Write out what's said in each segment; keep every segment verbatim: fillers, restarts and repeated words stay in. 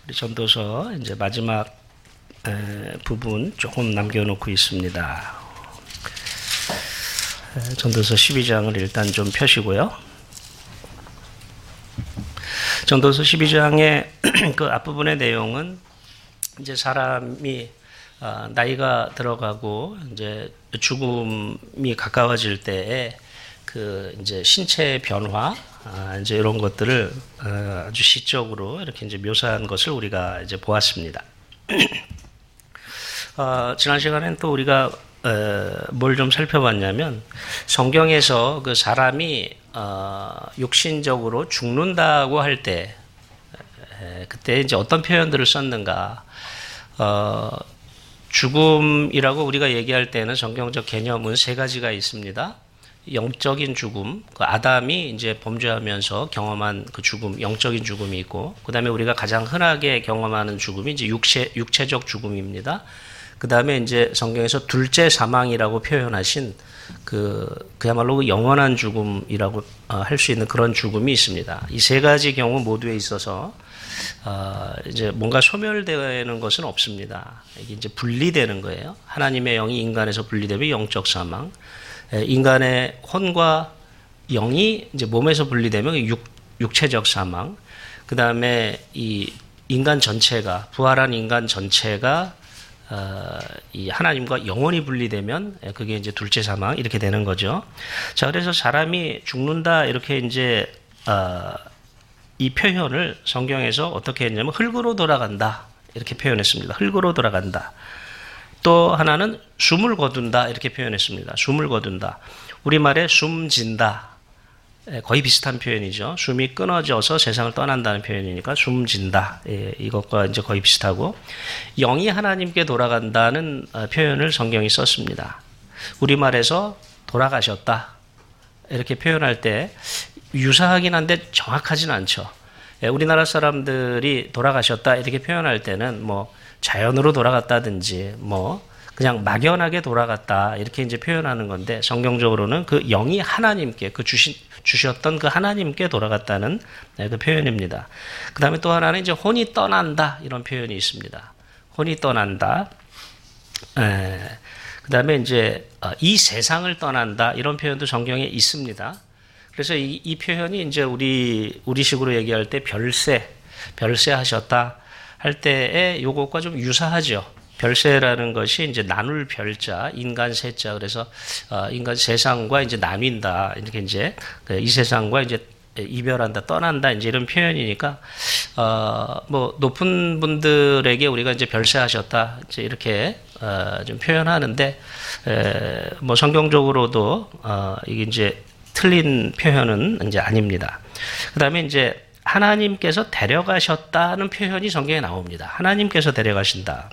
우리 전도서 이제 마지막 에, 부분 조금 남겨놓고 있습니다. 에, 전도서 십이 장을 일단 좀 펴시고요. 전도서 십이 장의 그 앞부분의 내용은 이제 사람이 어, 나이가 들어가고 이제 죽음이 가까워질 때에 그 이제 신체 변화, 아, 이제 이런 것들을 어, 아주 시적으로 이렇게 이제 묘사한 것을 우리가 이제 보았습니다. 어, 지난 시간에는 또 우리가 어, 뭘 좀 살펴봤냐면 성경에서 그 사람이 어, 육신적으로 죽는다고 할 때 그때 이제 어떤 표현들을 썼는가? 어, 죽음이라고 우리가 얘기할 때는 성경적 개념은 세 가지가 있습니다. 영적인 죽음, 그 아담이 이제 범죄하면서 경험한 그 죽음, 영적인 죽음이 있고, 그 다음에 우리가 가장 흔하게 경험하는 죽음이 이제 육체, 육체적 죽음입니다. 그 다음에 이제 성경에서 둘째 사망이라고 표현하신 그, 그야말로 그 영원한 죽음이라고 할 수 있는 그런 죽음이 있습니다. 이 세 가지 경우 모두에 있어서 어, 이제 뭔가 소멸되는 것은 없습니다. 이게 이제 분리되는 거예요. 하나님의 영이 인간에서 분리되면 영적 사망, 인간의 혼과 영이 이제 몸에서 분리되면 육, 육체적 사망, 그 다음에 이 인간 전체가, 부활한 인간 전체가 어, 이 하나님과 영원히 분리되면 그게 이제 둘째 사망 이렇게 되는 거죠. 자, 그래서 사람이 죽는다 이렇게 이제 어, 이 표현을 성경에서 어떻게 했냐면 흙으로 돌아간다 이렇게 표현했습니다. 흙으로 돌아간다. 또 하나는 숨을 거둔다 이렇게 표현했습니다. 숨을 거둔다. 우리말에 숨진다. 거의 비슷한 표현이죠. 숨이 끊어져서 세상을 떠난다는 표현이니까 숨진다. 예, 이것과 이제 거의 비슷하고 영이 하나님께 돌아간다는 표현을 성경이 썼습니다. 우리말에서 돌아가셨다 이렇게 표현할 때 유사하긴 한데 정확하진 않죠. 예, 우리나라 사람들이 돌아가셨다 이렇게 표현할 때는 뭐 자연으로 돌아갔다든지 뭐 그냥 막연하게 돌아갔다 이렇게 이제 표현하는 건데 성경적으로는 그 영이 하나님께 그 주신 주셨던 그 하나님께 돌아갔다는 네, 그 표현입니다. 그 다음에 또 하나는 이제 혼이 떠난다 이런 표현이 있습니다. 혼이 떠난다. 그 다음에 이제 이 세상을 떠난다 이런 표현도 성경에 있습니다. 그래서 이, 이 표현이 이제 우리 우리식으로 얘기할 때 별세, 별세하셨다 할 때에 요것과 좀 유사하죠. 별세라는 것이 이제 나눌 별자, 인간 세자. 그래서 어, 인간 세상과 이제 나뉜다. 이렇게 이제 이 세상과 이제 이별한다, 떠난다. 이제 이런 표현이니까 어, 뭐 높은 분들에게 우리가 이제 별세하셨다. 이제 이렇게 어, 좀 표현하는데 에, 뭐 성경적으로도 어, 이게 이제 틀린 표현은 이제 아닙니다. 그 다음에 이제 하나님께서 데려가셨다는 표현이 성경에 나옵니다. 하나님께서 데려가신다.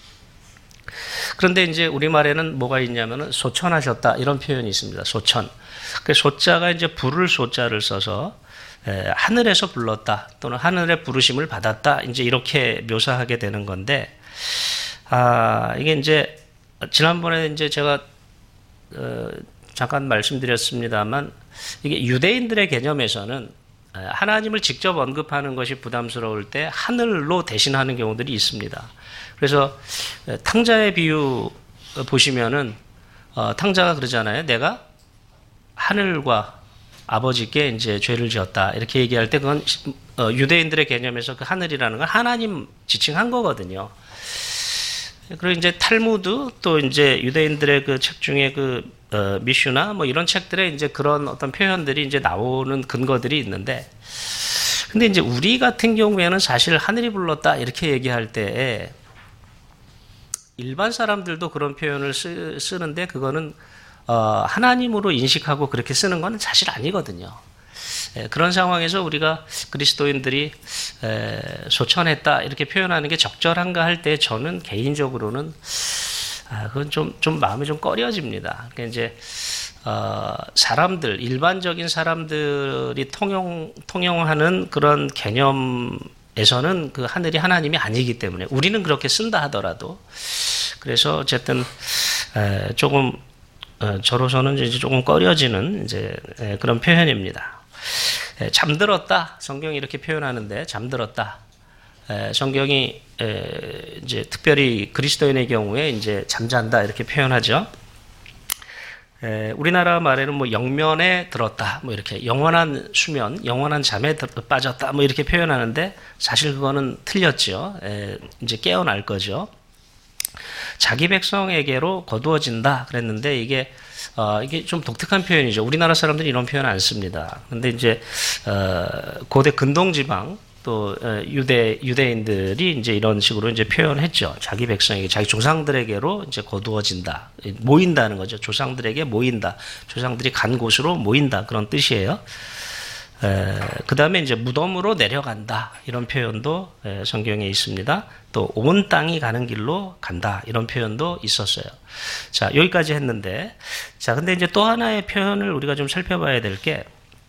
그런데 이제 우리말에는 뭐가 있냐면은 소천하셨다 이런 표현이 있습니다. 소천. 그 소자가 이제 부를 소자를 써서 에, 하늘에서 불렀다 또는 하늘의 부르심을 받았다 이제 이렇게 묘사하게 되는 건데 아 이게 이제 지난번에 이제 제가 어, 잠깐 말씀드렸습니다만 이게 유대인들의 개념에서는 하나님을 직접 언급하는 것이 부담스러울 때 하늘로 대신하는 경우들이 있습니다. 그래서 탕자의 비유 보시면은 어, 탕자가 그러잖아요. 내가 하늘과 아버지께 이제 죄를 지었다 이렇게 얘기할 때 그건 어, 유대인들의 개념에서 그 하늘이라는 건 하나님 지칭한 거거든요. 그리고 이제 탈무드 또 이제 유대인들의 그 책 중에 그 어, 미슈나 뭐 이런 책들에 이제 그런 어떤 표현들이 이제 나오는 근거들이 있는데, 근데 이제 우리 같은 경우에는 사실 하늘이 불렀다 이렇게 얘기할 때 일반 사람들도 그런 표현을 쓰, 쓰는데 그거는 어, 하나님으로 인식하고 그렇게 쓰는 건 사실 아니거든요. 에, 그런 상황에서 우리가 그리스도인들이 에, 소천했다 이렇게 표현하는 게 적절한가 할 때 저는 개인적으로는 아, 그건 좀, 좀 마음이 좀 꺼려집니다. 그러니까 이제, 어, 사람들, 일반적인 사람들이 통용, 통용하는 그런 개념에서는 그 하늘이 하나님이 아니기 때문에 우리는 그렇게 쓴다 하더라도 그래서 어쨌든, 에, 조금, 어, 저로서는 이제 조금 꺼려지는 이제 에, 그런 표현입니다. 에, 잠들었다. 성경이 이렇게 표현하는데 잠들었다. 에, 성경이 에, 이제 특별히 그리스도인의 경우에 이제 잠잔다 이렇게 표현하죠. 에, 우리나라 말에는 뭐 영면에 들었다, 뭐 이렇게 영원한 수면, 영원한 잠에 빠졌다, 뭐 이렇게 표현하는데 사실 그거는 틀렸죠. 에, 이제 깨어날 거죠. 자기 백성에게로 거두어진다 그랬는데 이게 어, 이게 좀 독특한 표현이죠. 우리나라 사람들이 이런 표현 안 씁니다. 근데 이제 어, 고대 근동지방 또 유대 유대인들이 이제 이런 식으로 이제 표현했죠. 자기 백성에게, 자기 조상들에게로 이제 거두어진다, 모인다는 거죠. 조상들에게 모인다, 조상들이 간 곳으로 모인다, 그런 뜻이에요. 그 다음에 이제 무덤으로 내려간다, 이런 표현도 에, 성경에 있습니다. 또 온 땅이 가는 길로 간다, 이런 표현도 있었어요. 자, 여기까지 했는데, 자, 근데 이제 또 하나의 표현을 우리가 좀 살펴봐야 될 게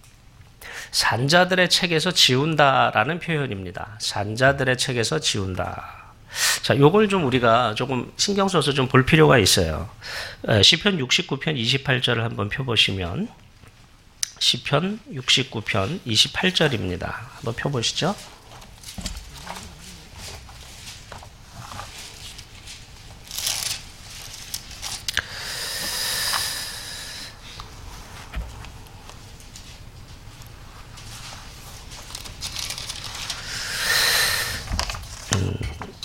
산자들의 책에서 지운다라는 표현입니다. 산자들의 책에서 지운다. 자, 요걸 좀 우리가 조금 신경 써서 좀 볼 필요가 있어요. 시편 육십구 편 이십팔 절을 한번 펴보시면, 시편 육십구 편 이십팔 절입니다. 한번 펴보시죠. 음.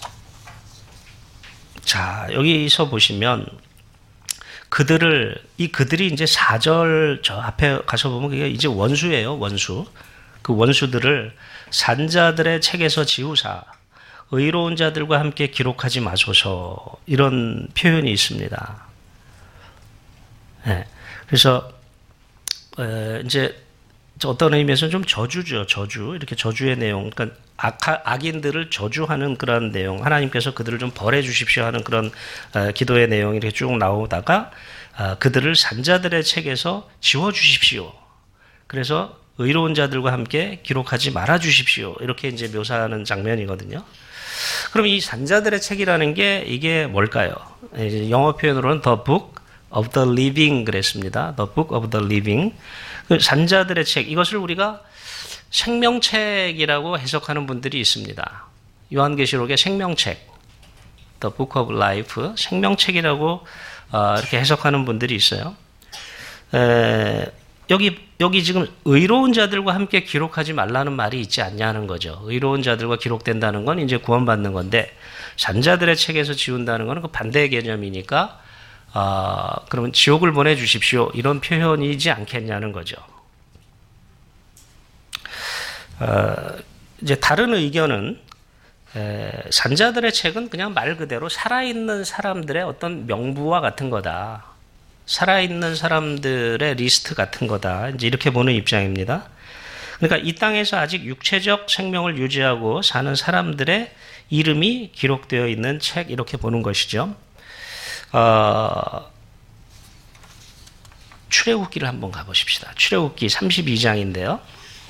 자, 여기서 보시면 그들을, 이 그들이 이제 사 절 저 앞에 가서 보면 그게 이제 원수예요, 원수. 그 원수들을 산자들의 책에서 지우사 의로운 자들과 함께 기록하지 마소서, 이런 표현이 있습니다. 네. 그래서 에, 이제 어떤 의미에서는 좀 저주죠, 저주. 이렇게 저주의 내용, 그러니까 악, 악인들을 저주하는 그런 내용, 하나님께서 그들을 좀 벌해 주십시오 하는 그런 어, 기도의 내용이 이렇게 쭉 나오다가 어, 그들을 산자들의 책에서 지워 주십시오. 그래서 의로운 자들과 함께 기록하지 말아 주십시오, 이렇게 이제 묘사하는 장면이거든요. 그럼 이 산자들의 책이라는 게 이게 뭘까요? 영어 표현으로는 The Book of the Living 그랬습니다. The Book of the Living. 그 산자들의 책, 이것을 우리가 생명책이라고 해석하는 분들이 있습니다. 요한계시록의 생명책, The Book of Life, 생명책이라고 어, 이렇게 해석하는 분들이 있어요. 에, 여기 여기 지금 의로운 자들과 함께 기록하지 말라는 말이 있지 않냐는 거죠. 의로운 자들과 기록된다는 건 이제 구원받는 건데, 산자들의 책에서 지운다는 것은 그 반대의 개념이니까 어, 그러면 지옥을 보내주십시오, 이런 표현이지 않겠냐는 거죠. 어, 이제 다른 의견은 에, 산자들의 책은 그냥 말 그대로 살아있는 사람들의 어떤 명부와 같은 거다. 살아있는 사람들의 리스트 같은 거다. 이제 이렇게 보는 입장입니다. 그러니까 이 땅에서 아직 육체적 생명을 유지하고 사는 사람들의 이름이 기록되어 있는 책, 이렇게 보는 것이죠. 어, 출애굽기를 한번 가보십시다. 출애굽기 삼십이 장인데요.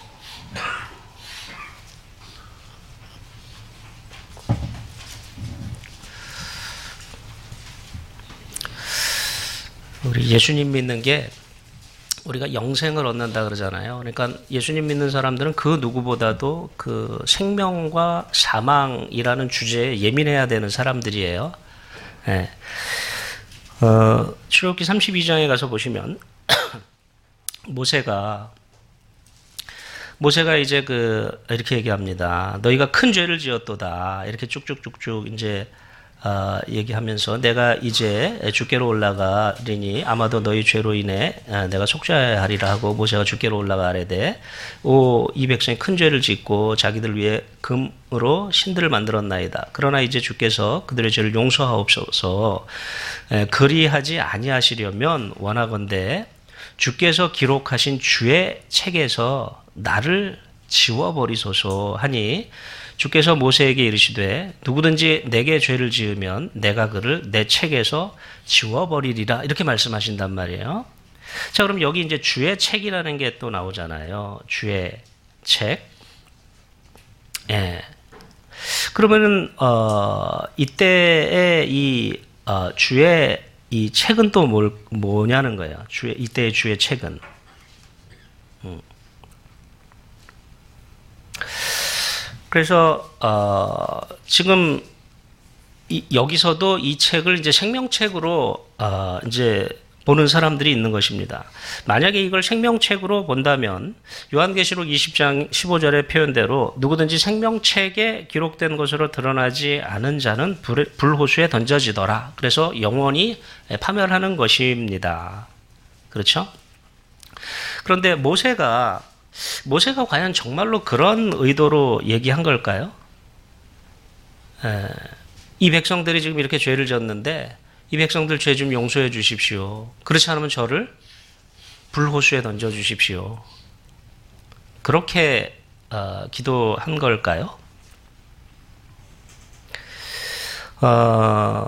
우리 예수님 믿는 게 우리가 영생을 얻는다 그러잖아요. 그러니까 예수님 믿는 사람들은 그 누구보다도 그 생명과 사망이라는 주제에 예민해야 되는 사람들이에요. 네. 어, 출애굽기 삼십이 장에 가서 보시면 모세가 모세가 이제 그 이렇게 얘기합니다. 너희가 큰 죄를 지었도다. 이렇게 쭉쭉쭉쭉 이제 어, 얘기하면서 내가 이제 주께로 올라가리니 아마도 너희 죄로 인해 내가 속죄하여야 하리라 하고 모세가 주께로 올라가래되 오, 이 백성이 큰 죄를 짓고 자기들 위해 금으로 신들을 만들었나이다. 그러나 이제 주께서 그들의 죄를 용서하옵소서. 에, 그리하지 아니하시려면 원하건대 주께서 기록하신 주의 책에서 나를 지워버리소서 하니 주께서 모세에게 이르시되 누구든지 내게 죄를 지으면 내가 그를 내 책에서 지워버리리라, 이렇게 말씀하신단 말이에요. 자, 그럼 여기 이제 주의 책이라는 게 또 나오잖아요. 주의 책. 예. 그러면은 어 이때의 이 어, 주의 이 책은 또 뭘, 뭐냐는 거예요. 주의 이때의 주의 책은. 음. 그래서 어, 지금 이, 여기서도 이 책을 이제 생명책으로 어, 이제 보는 사람들이 있는 것입니다. 만약에 이걸 생명책으로 본다면 요한계시록 이십 장 십오 절의 표현대로 누구든지 생명책에 기록된 것으로 드러나지 않은 자는 불, 불호수에 던져지더라. 그래서 영원히 파멸하는 것입니다. 그렇죠? 그런데 모세가 모세가 과연 정말로 그런 의도로 얘기한 걸까요? 에, 이 백성들이 지금 이렇게 죄를 졌는데 이 백성들 죄 좀 용서해 주십시오. 그렇지 않으면 저를 불호수에 던져 주십시오. 그렇게 어, 기도한 걸까요? 어,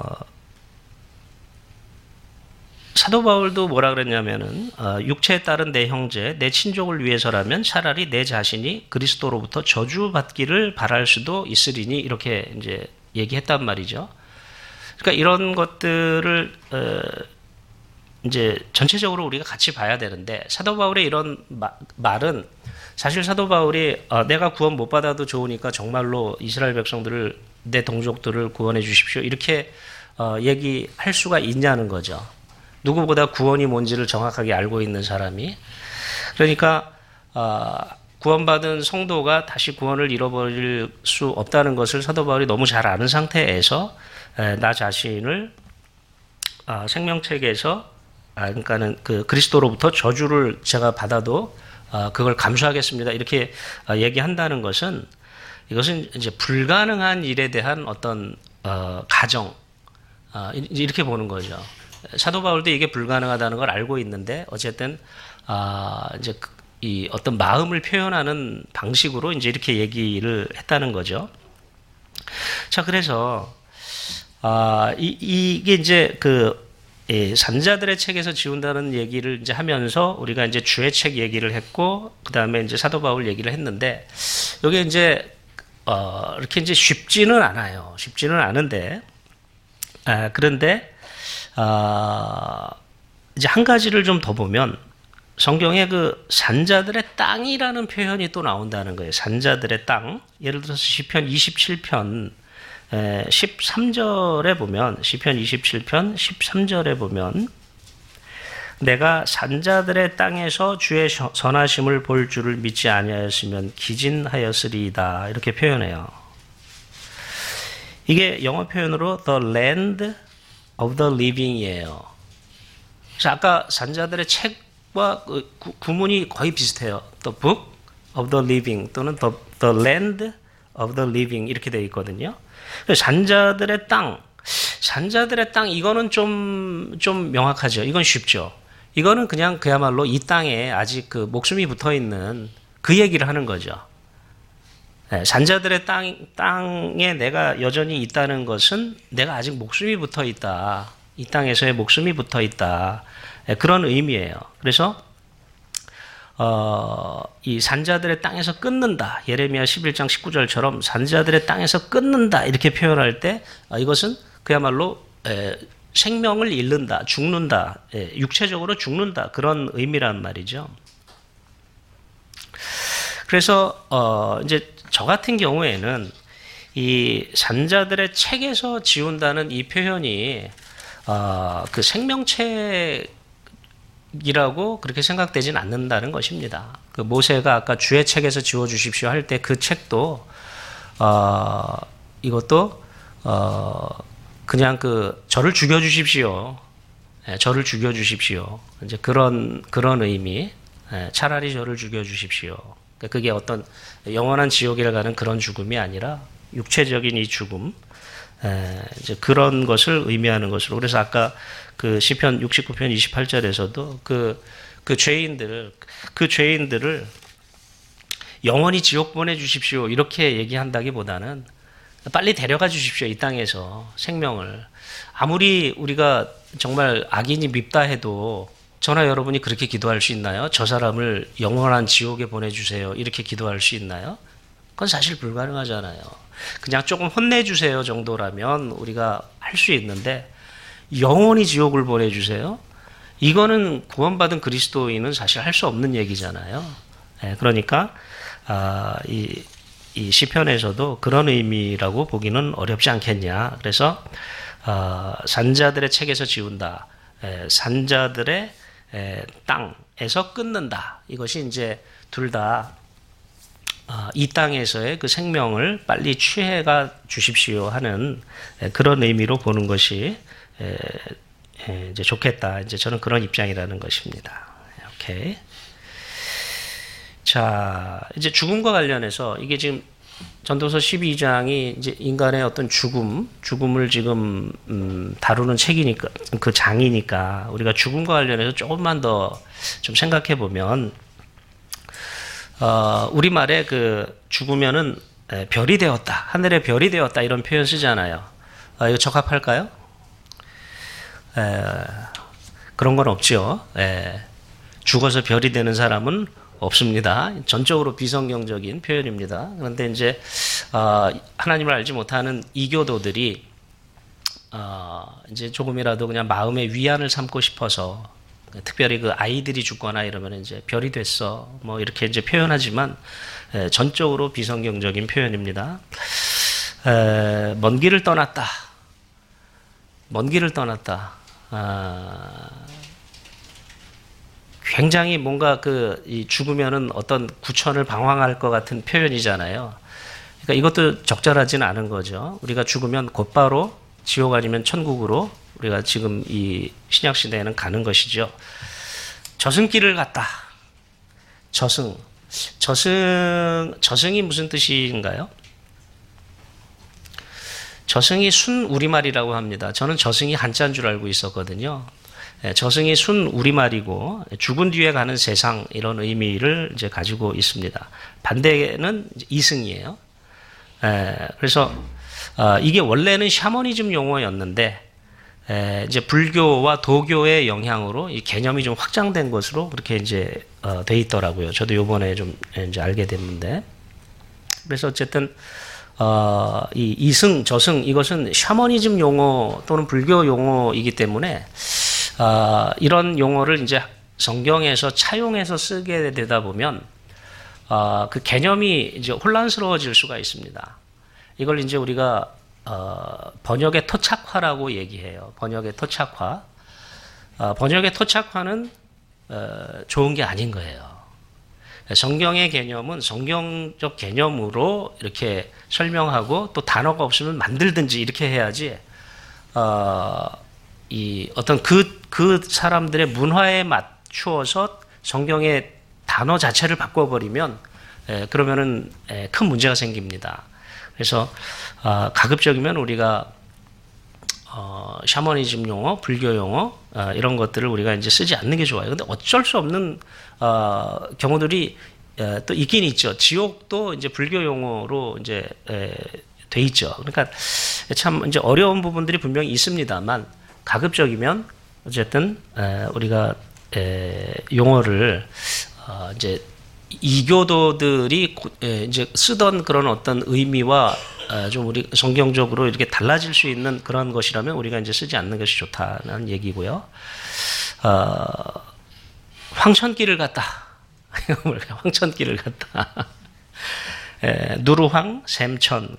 사도 바울도 뭐라 그랬냐면은 어, 육체에 따른 내 형제, 내 친족을 위해서라면 차라리 내 자신이 그리스도로부터 저주받기를 바랄 수도 있으리니 이렇게 이제 얘기했단 말이죠. 그러니까 이런 것들을 어, 이제 전체적으로 우리가 같이 봐야 되는데 사도 바울의 이런 마, 말은 사실 사도 바울이 어, 내가 구원 못 받아도 좋으니까 정말로 이스라엘 백성들을 내 동족들을 구원해 주십시오 이렇게 어, 얘기할 수가 있냐는 거죠. 누구보다 구원이 뭔지를 정확하게 알고 있는 사람이 그러니까 어, 구원받은 성도가 다시 구원을 잃어버릴 수 없다는 것을 사도 바울이 너무 잘 아는 상태에서 에, 나 자신을 어, 생명책에서 아, 그러니까는 그 그리스도로부터 저주를 제가 받아도 어, 그걸 감수하겠습니다. 이렇게 어, 얘기한다는 것은 이것은 이제 불가능한 일에 대한 어떤 어, 가정 어, 이렇게 보는 거죠. 사도 바울도 이게 불가능하다는 걸 알고 있는데 어쨌든 아, 이제 그, 이 어떤 마음을 표현하는 방식으로 이제 이렇게 얘기를 했다는 거죠. 자, 그래서 아, 이, 이게 이제 그 예, 산자들의 책에서 지운다는 얘기를 이제 하면서 우리가 이제 주의 책 얘기를 했고 그 다음에 이제 사도 바울 얘기를 했는데 여기 이제 어, 이렇게 이제 쉽지는 않아요. 쉽지는 않은데 아, 그런데 아, 이제 한 가지를 좀 더 보면 성경에 그 산자들의 땅이라는 표현이 또 나온다는 거예요. 산자들의 땅. 예를 들어서 시편 이십칠 편 십삼 절에 보면 시편 이십칠 편 십삼 절에 보면 내가 산자들의 땅에서 주의 선하심을 볼 줄을 믿지 아니하였으면 기진하였으리이다 이렇게 표현해요. 이게 영어 표현으로 the land of the living이에요. 그래서 아까 산자들의 책과 구문이 거의 비슷해요. The book of the living 또는 the, the land of the living 이렇게 되어 있거든요. 산자들의 땅, 산자들의 땅 이거는 좀, 좀 명확하죠. 이건 쉽죠. 이거는 그냥 그야말로 이 땅에 아직 그 목숨이 붙어 있는 그 얘기를 하는 거죠. 네, 산자들의 땅, 땅에 내가 여전히 있다는 것은 내가 아직 목숨이 붙어 있다. 이 땅에서의 목숨이 붙어 있다. 네, 그런 의미예요. 그래서 어, 이 산자들의 땅에서 끊는다. 예레미야 십일 장 십구 절처럼 산자들의 땅에서 끊는다. 이렇게 표현할 때 어, 이것은 그야말로 에, 생명을 잃는다. 죽는다. 에, 육체적으로 죽는다. 그런 의미란 말이죠. 그래서 어, 이제 저 같은 경우에는 이 산자들의 책에서 지운다는 이 표현이 어, 그 생명책 이라고 그렇게 생각되진 않는다는 것입니다. 그 모세가 아까 주의 책에서 지워 주십시오 할 때 그 책도 어, 이것도 어, 그냥 그 저를 죽여 주십시오. 예, 저를 죽여 주십시오. 이제 그런 그런 의미. 예, 차라리 저를 죽여 주십시오. 그러니까 그게 어떤 영원한 지옥에 가는 그런 죽음이 아니라 육체적인 이 죽음. 에, 이제 그런 것을 의미하는 것으로. 그래서 아까 그 시편 육십구 편 이십팔 절에서도 그, 그 죄인들을, 그 죄인들을 영원히 지옥 보내주십시오. 이렇게 얘기한다기 보다는 빨리 데려가 주십시오. 이 땅에서 생명을. 아무리 우리가 정말 악인이 밉다 해도 저나 여러분이 그렇게 기도할 수 있나요? 저 사람을 영원한 지옥에 보내주세요. 이렇게 기도할 수 있나요? 그건 사실 불가능하잖아요. 그냥 조금 혼내주세요 정도라면 우리가 할 수 있는데 영원히 지옥을 보내주세요? 이거는 구원받은 그리스도인은 사실 할 수 없는 얘기잖아요. 네, 그러니까 아, 이, 이 시편에서도 그런 의미라고 보기는 어렵지 않겠냐. 그래서 어, 산자들의 책에서 지운다. 에, 산자들의 에, 땅에서 끊는다. 이것이 이제 둘 다 어, 이 땅에서의 그 생명을 빨리 취해가 주십시오 하는 에, 그런 의미로 보는 것이 에, 에, 이제 좋겠다. 이제 저는 그런 입장이라는 것입니다. 오케이. 자, 이제 죽음과 관련해서 이게 지금 전도서 십이 장이 이제 인간의 어떤 죽음, 죽음을 지금 음, 다루는 책이니까 그 장이니까 우리가 죽음과 관련해서 조금만 더 좀 생각해 보면 어, 우리말에 그 죽으면은 에, 별이 되었다, 하늘의 별이 되었다 이런 표현 쓰잖아요. 아, 이거 적합할까요? 에, 그런 건 없죠. 에, 죽어서 별이 되는 사람은 없습니다. 전적으로 비성경적인 표현입니다. 그런데 이제 어, 하나님을 알지 못하는 이교도들이 어, 이제 조금이라도 그냥 마음의 위안을 삼고 싶어서 특별히 그 아이들이 죽거나 이러면 이제 별이 됐어 뭐 이렇게 이제 표현하지만 에, 전적으로 비성경적인 표현입니다. 에, 먼 길을 떠났다. 먼 길을 떠났다. 아, 굉장히 뭔가 그 이 죽으면은 어떤 구천을 방황할 것 같은 표현이잖아요. 그러니까 이것도 적절하지는 않은 거죠. 우리가 죽으면 곧바로 지옥 아니면 천국으로 우리가 지금 이 신약 시대에는 가는 것이죠. 저승길을 갔다. 저승. 저승 저승이 무슨 뜻인가요? 저승이 순 우리말이라고 합니다. 저는 저승이 한자인 줄 알고 있었거든요. 저승이 순 우리말이고 죽은 뒤에 가는 세상 이런 의미를 이제 가지고 있습니다. 반대는 이승이에요. 그래서 이게 원래는 샤머니즘 용어였는데 이제 불교와 도교의 영향으로 이 개념이 좀 확장된 것으로 그렇게 이제 돼 있더라고요. 저도 요번에 좀 이제 알게 됐는데 그래서 어쨌든 어, 이 이승 저승 이것은 샤머니즘 용어 또는 불교 용어이기 때문에 어, 이런 용어를 이제 성경에서 차용해서 쓰게 되다 보면 어, 그 개념이 이제 혼란스러워질 수가 있습니다. 이걸 이제 우리가 어, 번역의 토착화라고 얘기해요. 번역의 토착화. 어, 번역의 토착화는 어, 좋은 게 아닌 거예요. 성경의 개념은 성경적 개념으로 이렇게 설명하고 또 단어가 없으면 만들든지 이렇게 해야지. 어, 이 어떤 그, 그 사람들의 문화에 맞추어서 성경의 단어 자체를 바꿔버리면 에, 그러면은 에, 큰 문제가 생깁니다. 그래서 어, 가급적이면 우리가 어, 샤머니즘 용어, 불교 용어 어, 이런 것들을 우리가 이제 쓰지 않는 게 좋아요. 근데 어쩔 수 없는 어, 경우들이 에, 또 있긴 있죠. 지옥도 이제 불교 용어로 이제 에, 돼 있죠. 그러니까 참 이제 어려운 부분들이 분명히 있습니다만. 가급적이면 어쨌든 에, 우리가 에, 용어를 어, 이제 이교도들이 에, 이제 쓰던 그런 어떤 의미와 에, 좀 우리 성경적으로 이렇게 달라질 수 있는 그런 것이라면 우리가 이제 쓰지 않는 것이 좋다는 얘기고요. 어, 황천길을 갔다. 황천길을 갔다. 에, 누르황, 샘천,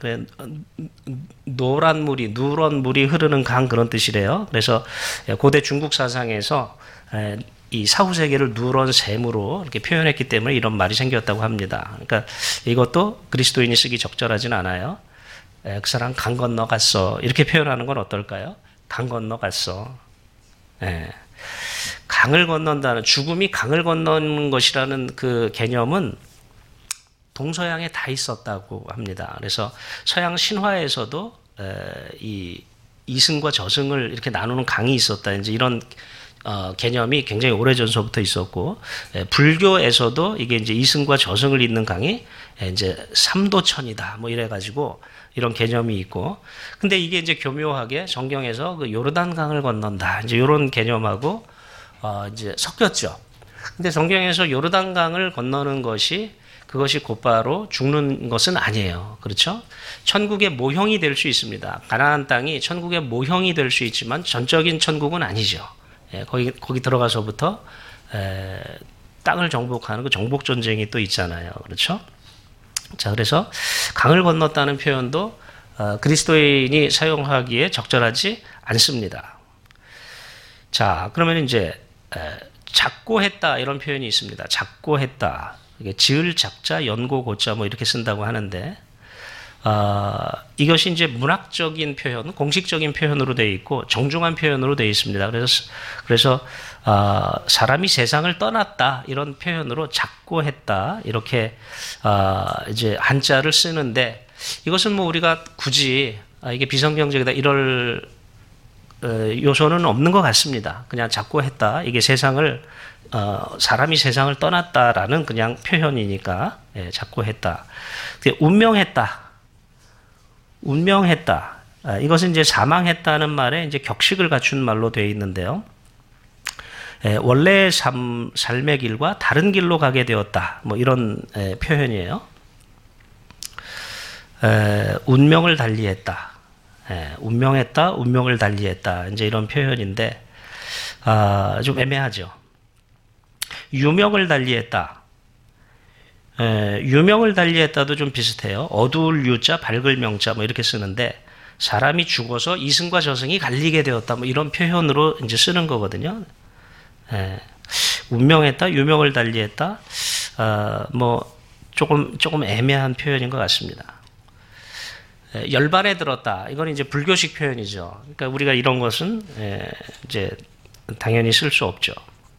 노란 물이, 누런 물이 흐르는 강 그런 뜻이래요. 그래서 고대 중국 사상에서 에, 이 사후세계를 누런 샘으로 이렇게 표현했기 때문에 이런 말이 생겼다고 합니다. 그러니까 이것도 그리스도인이 쓰기 적절하진 않아요. 에, 그 사람 강 건너 갔어. 이렇게 표현하는 건 어떨까요? 강 건너 갔어. 에, 강을 건넌다는, 죽음이 강을 건너는 것이라는 그 개념은 동서양에 다 있었다고 합니다. 그래서 서양 신화에서도 이 이승과 저승을 이렇게 나누는 강이 있었다. 이제 이런 어, 개념이 굉장히 오래전서부터 있었고, 불교에서도 이게 이제 이승과 저승을 잇는 강이 이제 삼도천이다. 뭐 이래가지고 이런 개념이 있고, 근데 이게 이제 교묘하게 성경에서 그 요르단 강을 건넌다. 이제 이런 개념하고 어, 이제 섞였죠. 근데 성경에서 요르단 강을 건너는 것이 그것이 곧바로 죽는 것은 아니에요. 그렇죠? 천국의 모형이 될 수 있습니다. 가나안 땅이 천국의 모형이 될 수 있지만 전적인 천국은 아니죠. 예, 거기 거기 들어가서부터 에, 땅을 정복하는 그 정복 전쟁이 또 있잖아요. 그렇죠? 자, 그래서 강을 건넜다는 표현도 어, 그리스도인이 사용하기에 적절하지 않습니다. 자, 그러면 이제 에, 작고했다 이런 표현이 있습니다. 작고했다. 이게 지을 작자, 연고 고자 뭐 이렇게 쓴다고 하는데 어, 이것이 이제 문학적인 표현, 공식적인 표현으로 되어 있고 정중한 표현으로 되어 있습니다. 그래서 그래서 어, 사람이 세상을 떠났다 이런 표현으로 작고했다 이렇게 어, 이제 한자를 쓰는데 이것은 뭐 우리가 굳이 아, 이게 비성경적이다 이럴 어, 요소는 없는 것 같습니다. 그냥 작고했다 이게 세상을 어, 사람이 세상을 떠났다라는 그냥 표현이니까 예, 작고했다. 운명했다. 운명했다. 아, 이것은 이제 사망했다는 말에 이제 격식을 갖춘 말로 되어 있는데요. 에, 원래의 삶, 삶의 길과 다른 길로 가게 되었다. 뭐 이런 에, 표현이에요. 에, 운명을 달리했다. 에, 운명했다, 운명을 달리했다. 이제 이런 표현인데 아, 좀 애매하죠. 유명을 달리했다. 에, 유명을 달리했다도 좀 비슷해요. 어두울 유자, 밝을 명자 뭐 이렇게 쓰는데 사람이 죽어서 이승과 저승이 갈리게 되었다. 뭐 이런 표현으로 이제 쓰는 거거든요. 에, 운명했다, 유명을 달리했다. 어, 뭐 조금 조금 애매한 표현인 것 같습니다. 에, 열반에 들었다. 이건 이제 불교식 표현이죠. 그러니까 우리가 이런 것은 에, 이제 당연히 쓸 수 없죠.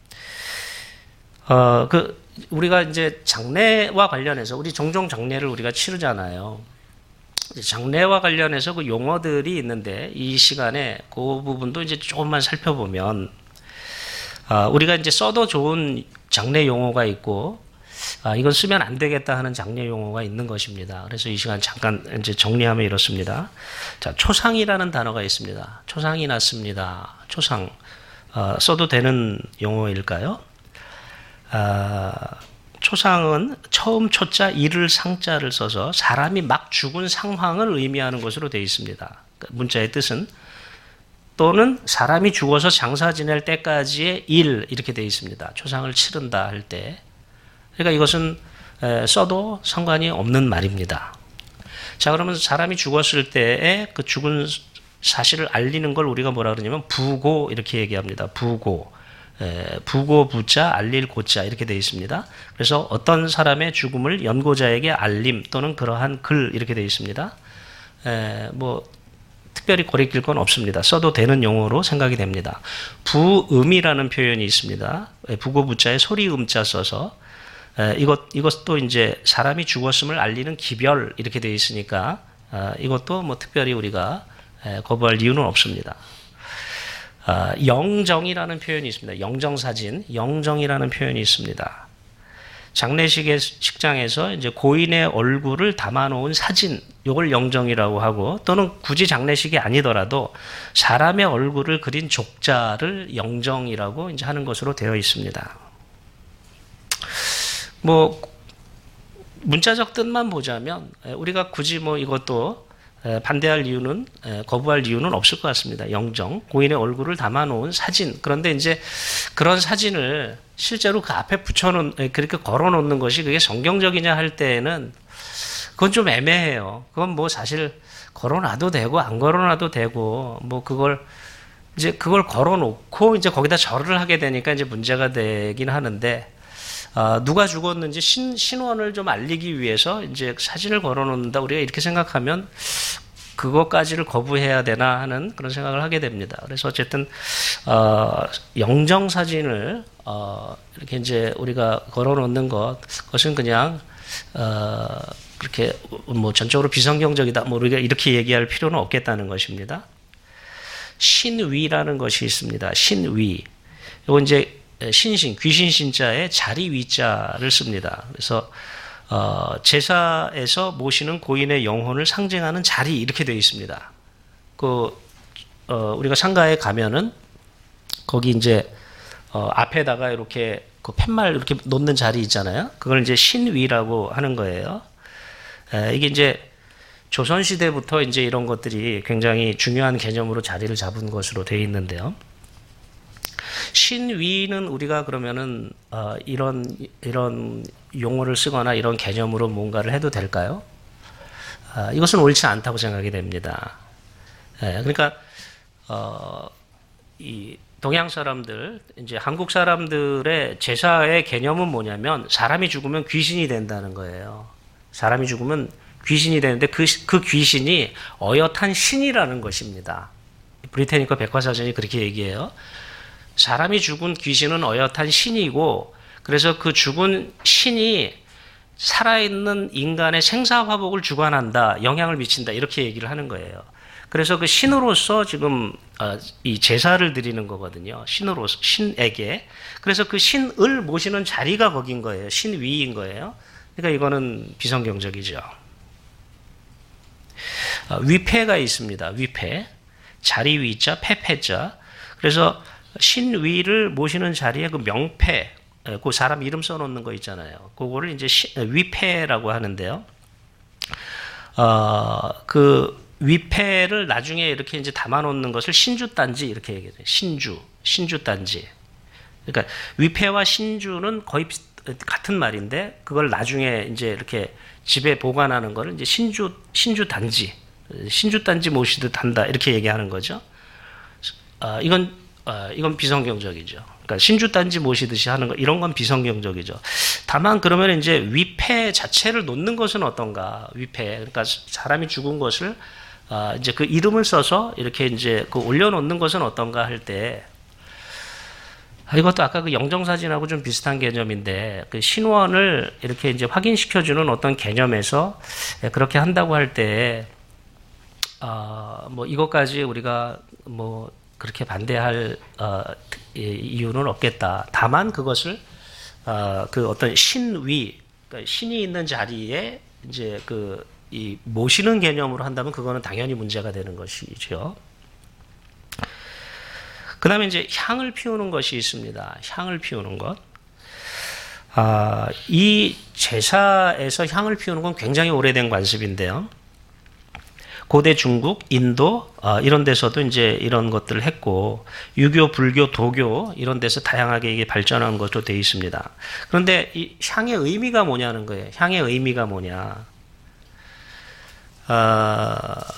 어, 그 우리가 이제 장례와 관련해서 우리 종종 장례를 우리가 치르잖아요. 장례와 관련해서 그 용어들이 있는데 이 시간에 그 부분도 이제 조금만 살펴보면 아, 우리가 이제 써도 좋은 장례 용어가 있고 아, 이건 쓰면 안 되겠다 하는 장례 용어가 있는 것입니다. 그래서 이 시간 잠깐 이제 정리하면 이렇습니다. 자, 초상이라는 단어가 있습니다. 초상이 났습니다. 초상 어, 써도 되는 용어일까요? 아, 초상은 처음 초자 이를 상자를 써서 사람이 막 죽은 상황을 의미하는 것으로 되어 있습니다. 문자의 뜻은 또는 사람이 죽어서 장사 지낼 때까지의 일 이렇게 되어 있습니다. 초상을 치른다 할 때. 그러니까 이것은 써도 상관이 없는 말입니다. 자, 그러면 사람이 죽었을 때의 그 죽은 사실을 알리는 걸 우리가 뭐라 그러냐면 부고 이렇게 얘기합니다. 부고. 에, 부고 부자 알릴 고자 이렇게 되어 있습니다. 그래서 어떤 사람의 죽음을 연고자에게 알림 또는 그러한 글 이렇게 되어 있습니다. 에, 뭐 특별히 거리낄 건 없습니다. 써도 되는 용어로 생각이 됩니다. 부음이라는 표현이 있습니다. 에, 부고 부자에 소리 음자 써서 에, 이것 이것도 이제 사람이 죽었음을 알리는 기별 이렇게 되어 있으니까 아, 이것도 뭐 특별히 우리가 에, 거부할 이유는 없습니다. 아, 영정이라는 표현이 있습니다. 영정사진, 영정이라는 표현이 있습니다. 장례식의 식장에서 이제 고인의 얼굴을 담아놓은 사진, 이걸 영정이라고 하고 또는 굳이 장례식이 아니더라도 사람의 얼굴을 그린 족자를 영정이라고 이제 하는 것으로 되어 있습니다. 뭐 문자적 뜻만 보자면 우리가 굳이 뭐 이것도 반대할 이유는 거부할 이유는 없을 것 같습니다. 영정, 고인의 얼굴을 담아놓은 사진. 그런데 이제 그런 사진을 실제로 그 앞에 붙여놓은 그렇게 걸어놓는 것이 그게 성경적이냐 할 때에는 그건 좀 애매해요. 그건 뭐 사실 걸어놔도 되고 안 걸어놔도 되고 뭐 그걸 이제 그걸 걸어놓고 이제 거기다 절을 하게 되니까 이제 문제가 되긴 하는데. 아, 누가 죽었는지 신, 신원을 좀 알리기 위해서 이제 사진을 걸어 놓는다. 우리가 이렇게 생각하면 그것까지를 거부해야 되나 하는 그런 생각을 하게 됩니다. 그래서 어쨌든, 어, 영정 사진을, 어, 이렇게 이제 우리가 걸어 놓는 것, 그것은 그냥, 어, 그렇게 뭐 전적으로 비성경적이다. 뭐 우리가 이렇게 얘기할 필요는 없겠다는 것입니다. 신위라는 것이 있습니다. 신위. 이거 이제 신신, 귀신 신자에 자리 위자를 씁니다. 그래서 어, 제사에서 모시는 고인의 영혼을 상징하는 자리 이렇게 되어 있습니다. 그 어, 우리가 상가에 가면은 거기 이제 어, 앞에다가 이렇게 그 팻말 이렇게 놓는 자리 있잖아요. 그걸 이제 신위라고 하는 거예요. 에, 이게 이제 조선 시대부터 이제 이런 것들이 굉장히 중요한 개념으로 자리를 잡은 것으로 되어 있는데요. 신위는 우리가 그러면은 어, 이런 이런 용어를 쓰거나 이런 개념으로 뭔가를 해도 될까요? 아, 이것은 옳지 않다고 생각이 됩니다. 예, 그러니까 어, 이 동양 사람들, 이제 한국 사람들의 제사의 개념은 뭐냐면 사람이 죽으면 귀신이 된다는 거예요. 사람이 죽으면 귀신이 되는데 그, 그 귀신이 어엿한 신이라는 것입니다. 브리테니커 백과사전이 그렇게 얘기해요. 사람이 죽은 귀신은 어엿한 신이고, 그래서 그 죽은 신이 살아있는 인간의 생사화복을 주관한다, 영향을 미친다, 이렇게 얘기를 하는 거예요. 그래서 그 신으로서 지금 이 제사를 드리는 거거든요. 신으로서, 신에게. 그래서 그 신을 모시는 자리가 거긴 거예요. 신위인 거예요. 그러니까 이거는 비성경적이죠. 위패가 있습니다. 위패. 자리 위자, 패패자. 그래서 신위를 모시는 자리에 그 명패, 그 사람 이름 써놓는 거 있잖아요. 그거를 이제 위패라고 하는데요. 어, 그 위패를 나중에 이렇게 이제 담아놓는 것을 신주단지 이렇게 얘기해요. 신주, 신주단지. 그러니까 위패와 신주는 거의 같은 말인데 그걸 나중에 이제 이렇게 집에 보관하는 거를 이제 신주, 신주단지, 신주단지 모시듯 한다 이렇게 얘기하는 거죠. 아, 이건 아, 이건 비성경적이죠. 그러니까 신주단지 모시듯이 하는 거 이런 건 비성경적이죠. 다만 그러면 이제 위패 자체를 놓는 것은 어떤가? 위패, 그러니까 사람이 죽은 것을 아, 이제 그 이름을 써서 이렇게 이제 그 올려놓는 것은 어떤가 할 때, 아, 이것도 아까 그 영정사진하고 좀 비슷한 개념인데, 그 신원을 이렇게 이제 확인시켜주는 어떤 개념에서 그렇게 한다고 할 때, 아, 뭐 이것까지 우리가 뭐 그렇게 반대할 어, 이유는 없겠다. 다만 그것을 어, 그 어떤 신위, 그러니까 신이 있는 자리에 이제 그 이 모시는 개념으로 한다면 그거는 당연히 문제가 되는 것이죠. 그 다음에 이제 향을 피우는 것이 있습니다. 향을 피우는 것. 아, 이 제사에서 향을 피우는 건 굉장히 오래된 관습인데요. 고대 중국, 인도 어, 이런 데서도 이제 이런 것들을 했고, 유교, 불교, 도교 이런 데서 다양하게 이게 발전한 것으로 되어 있습니다. 그런데 이 향의 의미가 뭐냐는 거예요. 향의 의미가 뭐냐? 어,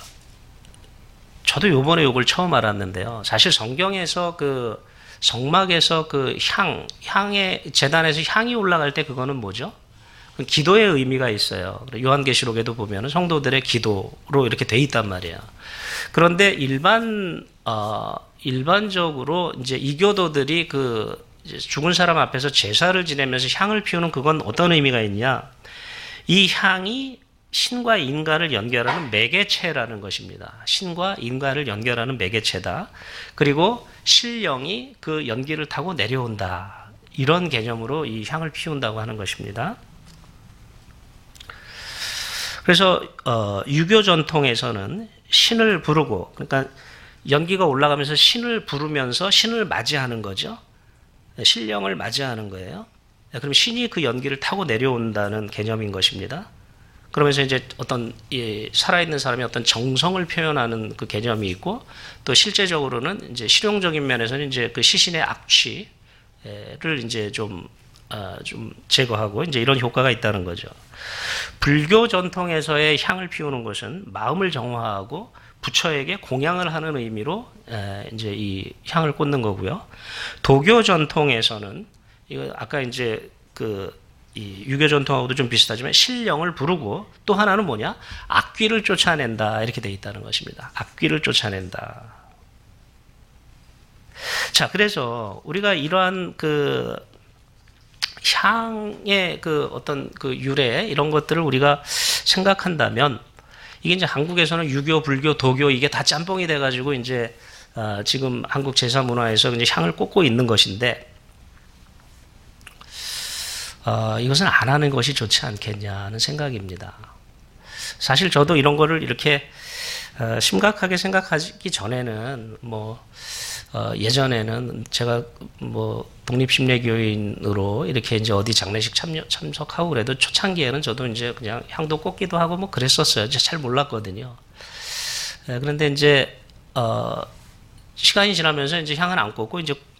저도 요번에 요걸 처음 알았는데요. 사실 성경에서 그 성막에서 그 향, 향의 제단에서 향이 올라갈 때 그거는 뭐죠? 기도의 의미가 있어요. 요한계시록에도 보면 성도들의 기도로 이렇게 돼 있단 말이에요. 그런데 일반 어, 일반적으로 이제 이교도들이 그 이제 죽은 사람 앞에서 제사를 지내면서 향을 피우는 그건 어떤 의미가 있냐? 이 향이 신과 인간을 연결하는 매개체라는 것입니다. 신과 인간을 연결하는 매개체다. 그리고 신령이 그 연기를 타고 내려온다. 이런 개념으로 이 향을 피운다고 하는 것입니다. 그래서 어, 유교 전통에서는 신을 부르고, 그러니까 연기가 올라가면서 신을 부르면서 신을 맞이하는 거죠. 신령을 맞이하는 거예요. 그럼 신이 그 연기를 타고 내려온다는 개념인 것입니다. 그러면서 이제 어떤 이 살아있는 사람의 어떤 정성을 표현하는 그 개념이 있고, 또 실제적으로는 이제 실용적인 면에서는 이제 그 시신의 악취를 이제 좀 어, 좀 제거하고 이제 이런 효과가 있다는 거죠. 불교 전통에서의 향을 피우는 것은 마음을 정화하고 부처에게 공양을 하는 의미로 에, 이제 이 향을 꽂는 거고요. 도교 전통에서는 이거 아까 이제 그 이 유교 전통하고도 좀 비슷하지만 신령을 부르고, 또 하나는 뭐냐? 악귀를 쫓아낸다 이렇게 돼 있다는 것입니다. 악귀를 쫓아낸다. 자, 그래서 우리가 이러한 그 향의 그 어떤 그 유래 이런 것들을 우리가 생각한다면, 이게 이제 한국에서는 유교, 불교, 도교 이게 다 짬뽕이 돼가지고 이제 어 지금 한국 제사 문화에서 이제 향을 꽂고 있는 것인데, 어 이것은 안 하는 것이 좋지 않겠냐는 생각입니다. 사실 저도 이런 거를 이렇게 어 심각하게 생각하기 전에는 뭐 어, 예전에는 제가 뭐 독립심례교인으로 이렇게 이제 어디 장례식 참여, 참석하고 그래도 초창기에는 저도 이제 그냥 향도 꽂기도 하고 뭐 그랬었어요. 잘 몰랐거든요. 예, 그런데 이제 어, 시간이 지나면서 이제 향은 안 꽂고 이제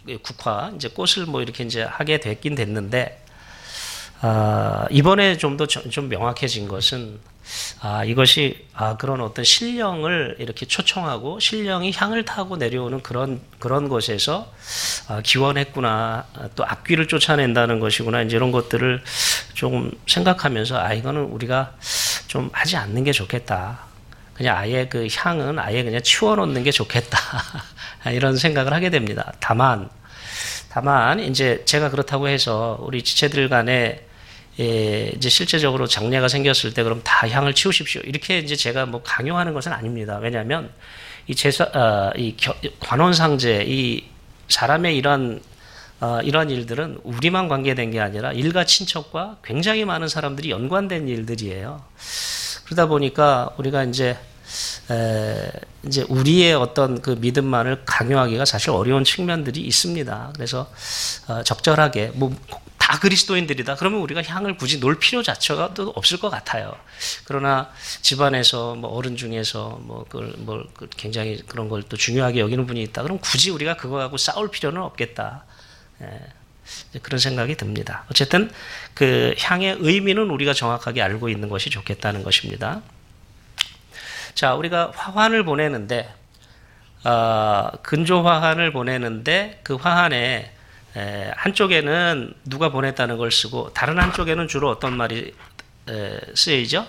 국화 이제 꽃을 뭐 이렇게 이제 하게 됐긴 됐는데 아, 이번에 좀 더 좀 명확해진 것은 아, 이것이 아, 그런 어떤 신령을 이렇게 초청하고 신령이 향을 타고 내려오는 그런 그런 것에서 아, 기원했구나. 아, 또 악귀를 쫓아낸다는 것이구나. 이제 이런 것들을 조금 생각하면서 아, 이거는 우리가 좀 하지 않는 게 좋겠다. 그냥 아예 그 향은 아예 그냥 치워놓는 게 좋겠다. 이런 생각을 하게 됩니다. 다만 다만 이제 제가 그렇다고 해서 우리 지체들 간에 예, 이제 실제적으로 장례가 생겼을 때 그럼 다 향을 치우십시오. 이렇게 이제 제가 뭐 강요하는 것은 아닙니다. 왜냐하면 이 제사, 어, 이 겨, 관원상제, 이 사람의 이런 어, 이러한 일들은 우리만 관계된 게 아니라 일가 친척과 굉장히 많은 사람들이 연관된 일들이에요. 그러다 보니까 우리가 이제 에, 이제 우리의 어떤 그 믿음만을 강요하기가 사실 어려운 측면들이 있습니다. 그래서 어, 적절하게 뭐 다 그리스도인들이다. 그러면 우리가 향을 굳이 놓을 필요 자체가 또 없을 것 같아요. 그러나 집안에서 뭐 어른 중에서 뭐 그걸 뭐 굉장히 그런 걸 또 중요하게 여기는 분이 있다. 그럼 굳이 우리가 그거하고 싸울 필요는 없겠다. 예, 그런 생각이 듭니다. 어쨌든 그 향의 의미는 우리가 정확하게 알고 있는 것이 좋겠다는 것입니다. 자, 우리가 화환을 보내는데 어, 근조 화환을 보내는데 그 화환에 에, 한쪽에는 누가 보냈다는 걸 쓰고 다른 한쪽에는 주로 어떤 말이 에, 쓰이죠?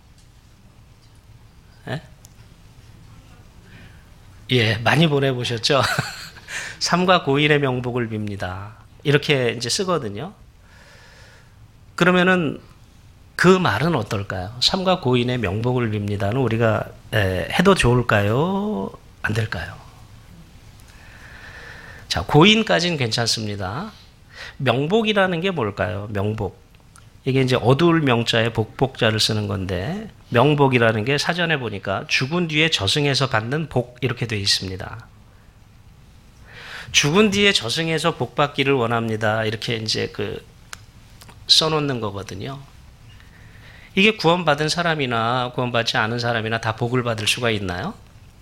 에? 예, 많이 보내보셨죠? 삼가 고인의 명복을 빕니다. 이렇게 이제 쓰거든요. 그러면은 그 말은 어떨까요? 삼가 고인의 명복을 빕니다는 우리가 에, 해도 좋을까요? 안 될까요? 자, 고인까지는 괜찮습니다. 명복이라는 게 뭘까요? 명복. 이게 이제 어두울 명자에 복복자를 쓰는 건데, 명복이라는 게 사전에 보니까 죽은 뒤에 저승에서 받는 복, 이렇게 되어 있습니다. 죽은 뒤에 저승에서 복 받기를 원합니다. 이렇게 이제 그 써놓는 거거든요. 이게 구원받은 사람이나 구원받지 않은 사람이나 다 복을 받을 수가 있나요?